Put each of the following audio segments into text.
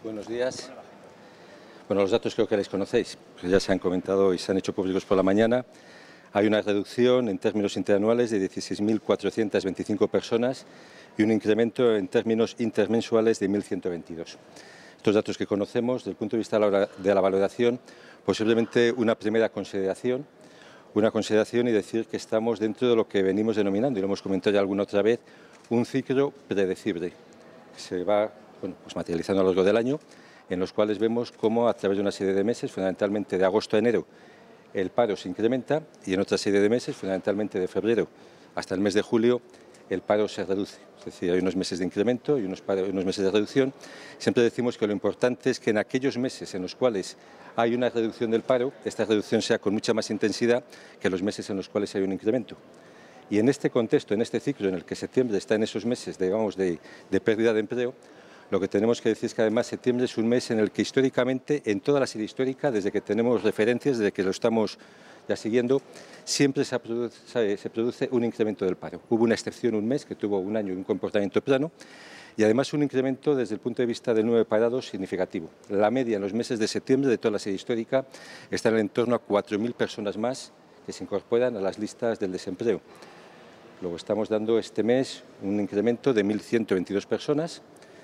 Buenos días. Bueno, los datos creo que les conocéis, pues ya se han comentado y se han hecho públicos por la mañana. Hay una reducción en términos interanuales de 16.425 personas y un incremento en términos intermensuales de 1.122. Estos datos que conocemos, desde el punto de vista de la valoración, posiblemente una primera consideración y decir que estamos dentro de lo que venimos denominando, y lo hemos comentado ya alguna otra vez, un ciclo predecible, que se va pues materializando a lo largo del año, en los cuales vemos cómo a través de una serie de meses, fundamentalmente de agosto a enero, el paro se incrementa y en otra serie de meses, fundamentalmente de febrero hasta el mes de julio, el paro se reduce. Es decir, hay unos meses de incremento y unos meses de reducción. Siempre decimos que lo importante es que en aquellos meses en los cuales hay una reducción del paro, esta reducción sea con mucha más intensidad que los meses en los cuales hay un incremento. Y en este contexto, en este ciclo en el que septiembre está en esos meses, digamos, de pérdida de empleo, lo que tenemos que decir es que además septiembre es un mes en el que históricamente, en toda la serie histórica, desde que tenemos referencias, desde que lo estamos ya siguiendo, siempre se produce un incremento del paro. Hubo una excepción un mes que tuvo un año y un comportamiento plano y además un incremento desde el punto de vista del número de parados significativo. La media en los meses de septiembre de toda la serie histórica está en torno a 4.000 personas más que se incorporan a las listas del desempleo. Luego estamos dando este mes un incremento de 1.122 personas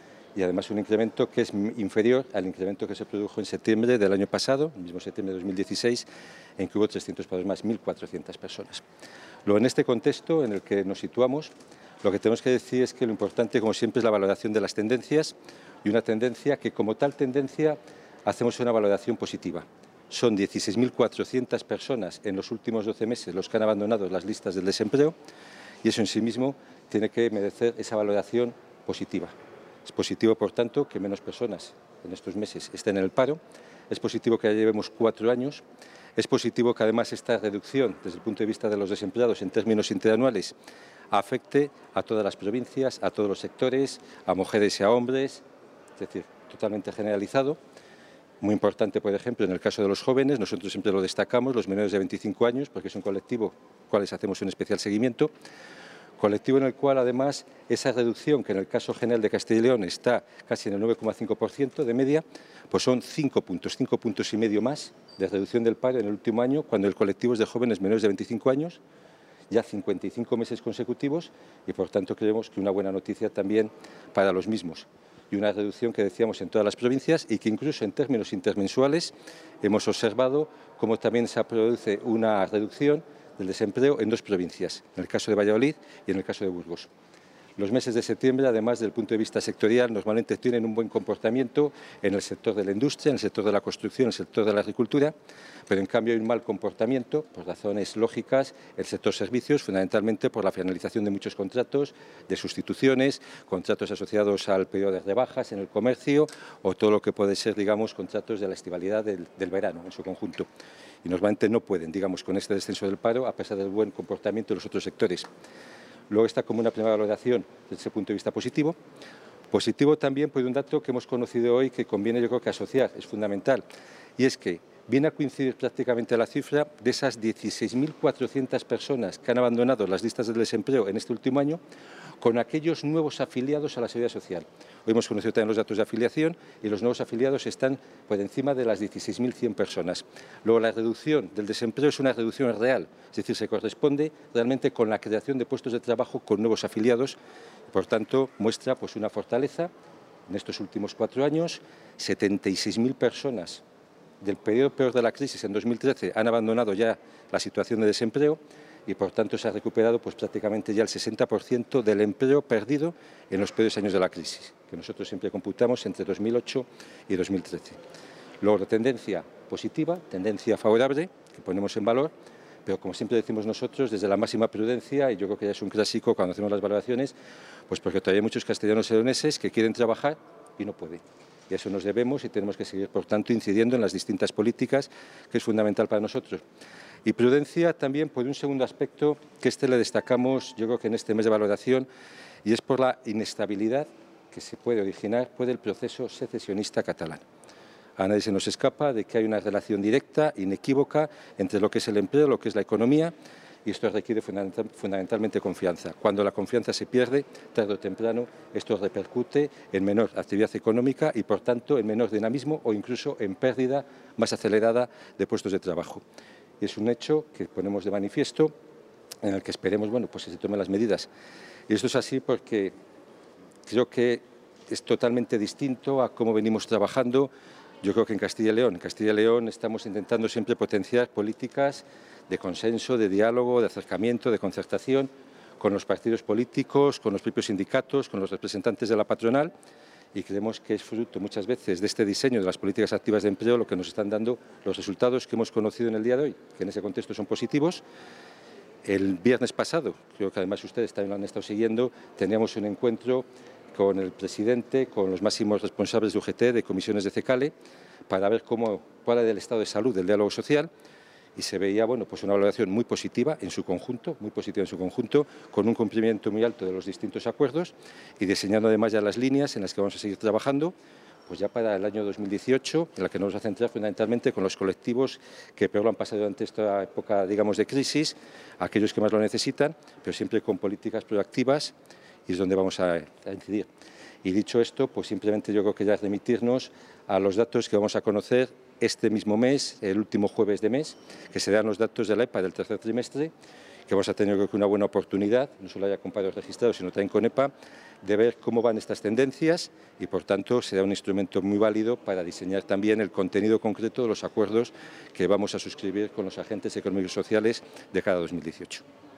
y además un incremento que es inferior al incremento que se produjo en septiembre del año pasado, el mismo septiembre de 2016, en que hubo 300 parados más, 1.400 personas. Luego, en este contexto en el que nos situamos, lo que tenemos que decir es que lo importante, como siempre, es la valoración de las tendencias y una tendencia que, como tal tendencia, hacemos una valoración positiva. Son 16.400 personas en los últimos 12 meses los que han abandonado las listas del desempleo y eso en sí mismo tiene que merecer esa valoración positiva. Es positivo, por tanto, que menos personas en estos meses estén en el paro. Es positivo que ya llevemos 4 años. Es positivo que, además, esta reducción, desde el punto de vista de los desempleados en términos interanuales, afecte a todas las provincias, a todos los sectores, a mujeres y a hombres, es decir, totalmente generalizado. Muy importante, por ejemplo, en el caso de los jóvenes, nosotros siempre lo destacamos, los menores de 25 años, porque es un colectivo al cual les hacemos un especial seguimiento. Colectivo en el cual, además, esa reducción, que en el caso general de Castilla y León está casi en el 9,5% de media, pues son 5 puntos y medio más de reducción del paro en el último año, cuando el colectivo es de jóvenes menores de 25 años, ya 55 meses consecutivos, y por tanto creemos que una buena noticia también para los mismos. Y una reducción que decíamos en todas las provincias y que incluso en términos intermensuales hemos observado cómo también se produce una reducción del desempleo en 2 provincias, en el caso de Valladolid y en el caso de Burgos. Los meses de septiembre, además, desde el punto de vista sectorial, normalmente tienen un buen comportamiento en el sector de la industria, en el sector de la construcción, en el sector de la agricultura, pero en cambio hay un mal comportamiento, por razones lógicas, el sector servicios, fundamentalmente por la finalización de muchos contratos, de sustituciones, contratos asociados al periodo de rebajas en el comercio o todo lo que puede ser, digamos, contratos de la estivalidad del verano en su conjunto. Y normalmente no pueden, digamos, con este descenso del paro, a pesar del buen comportamiento de los otros sectores. Luego está como una primera valoración desde ese punto de vista positivo. Positivo también por un dato que hemos conocido hoy que conviene, yo creo, que asociar, es fundamental, y es que viene a coincidir prácticamente la cifra de esas 16.400 personas que han abandonado las listas del desempleo en este último año con aquellos nuevos afiliados a la Seguridad Social. Hoy hemos conocido también los datos de afiliación y los nuevos afiliados están por encima de las 16.100 personas. Luego, la reducción del desempleo es una reducción real, es decir, se corresponde realmente con la creación de puestos de trabajo con nuevos afiliados. Por tanto, muestra pues una fortaleza. En estos últimos 4 años, 76.000 personas del periodo peor de la crisis en 2013 han abandonado ya la situación de desempleo y, por tanto, se ha recuperado pues prácticamente ya el 60% del empleo perdido en los peores años de la crisis, que nosotros siempre computamos entre 2008 y 2013. Luego, la tendencia positiva, tendencia favorable, que ponemos en valor, pero como siempre decimos nosotros, desde la máxima prudencia, y yo creo que ya es un clásico cuando hacemos las valoraciones, pues porque todavía hay muchos castellanos y leoneses que quieren trabajar y no pueden. Y a eso nos debemos y tenemos que seguir, por tanto, incidiendo en las distintas políticas, que es fundamental para nosotros. Y prudencia también por un segundo aspecto que le destacamos, yo creo que en este mes de valoración, y es por la inestabilidad que se puede originar por el proceso secesionista catalán. A nadie se nos escapa de que hay una relación directa, inequívoca, entre lo que es el empleo, lo que es la economía, y esto requiere fundamentalmente confianza. Cuando la confianza se pierde, tarde o temprano, esto repercute en menor actividad económica y, por tanto, en menor dinamismo o incluso en pérdida más acelerada de puestos de trabajo. Y es un hecho que ponemos de manifiesto, en el que esperemos pues que se tomen las medidas. Y esto es así porque creo que es totalmente distinto a cómo venimos trabajando. Yo creo que en Castilla y León estamos intentando siempre potenciar políticas de consenso, de diálogo, de acercamiento, de concertación con los partidos políticos, con los propios sindicatos, con los representantes de la patronal, y creemos que es fruto muchas veces de este diseño de las políticas activas de empleo lo que nos están dando los resultados que hemos conocido en el día de hoy, que en ese contexto son positivos. El viernes pasado, creo que además ustedes también lo han estado siguiendo, teníamos un encuentro con el presidente, con los máximos responsables de UGT, de comisiones de CECALE, para ver cuál era el estado de salud del diálogo social, y se veía pues una valoración muy positiva en su conjunto, con un cumplimiento muy alto de los distintos acuerdos y diseñando además ya las líneas en las que vamos a seguir trabajando, pues ya para el año 2018, en la que nos vamos a centrar fundamentalmente con los colectivos que peor lo han pasado durante esta época, digamos, de crisis, aquellos que más lo necesitan, pero siempre con políticas proactivas, y es donde vamos a incidir. Y dicho esto, pues simplemente yo creo que ya es remitirnos a los datos que vamos a conocer este mismo mes, el último jueves de mes, que serán los datos de la EPA del tercer trimestre, que vamos a tener creo que una buena oportunidad, no solo ya con paros registrados, sino también con EPA, de ver cómo van estas tendencias y, por tanto, será un instrumento muy válido para diseñar también el contenido concreto de los acuerdos que vamos a suscribir con los agentes económicos y sociales de cada 2018.